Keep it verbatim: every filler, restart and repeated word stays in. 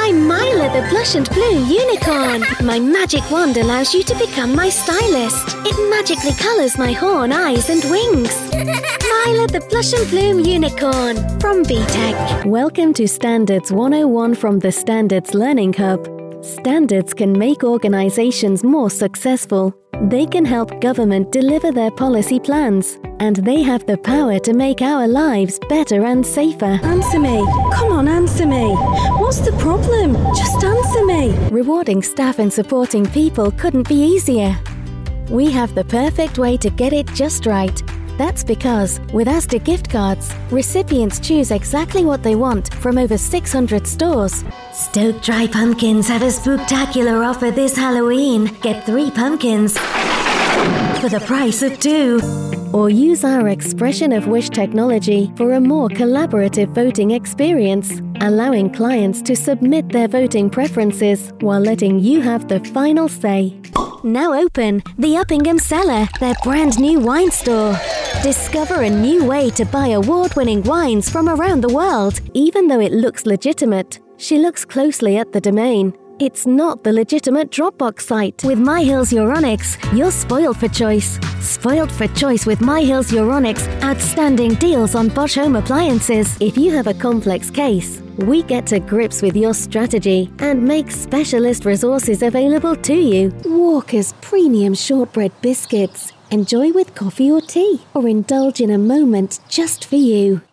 I'm Myla the Blush and Bloom Unicorn. My magic wand allows you to become my stylist. It magically colours my horn, eyes and wings. Myla the Blush and Bloom Unicorn from B Tech. Welcome to Standards one oh one from the Standards Learning Hub. Standards can make organizations more successful. They can help government deliver their policy plans, and they have the power to make our lives better and safer. Answer me. Come on, answer me. What's the problem? Just answer me. Rewarding staff and supporting people couldn't be easier. We have the perfect way to get it just right. That's because, with Asda gift cards, recipients choose exactly what they want from over six hundred stores. Stoke Dry Pumpkins have a spooktacular offer this Halloween. Get three pumpkins for the price of two. Or use our Expression of Wish technology for a more collaborative voting experience, allowing clients to submit their voting preferences while letting you have the final say. Now open, the Uppingham Cellar, their brand new wine store. Discover a new way to buy award-winning wines from around the world. Even though it looks legitimate, she looks closely at the domain. It's not the legitimate Dropbox site. With My Hills Euronics, you're spoiled for choice. Spoiled for choice with My Hills Euronics. Outstanding deals on Bosch home appliances. If you have a complex case, we get to grips with your strategy and make specialist resources available to you. Walker's Premium Shortbread Biscuits. Enjoy with coffee or tea, or indulge in a moment just for you.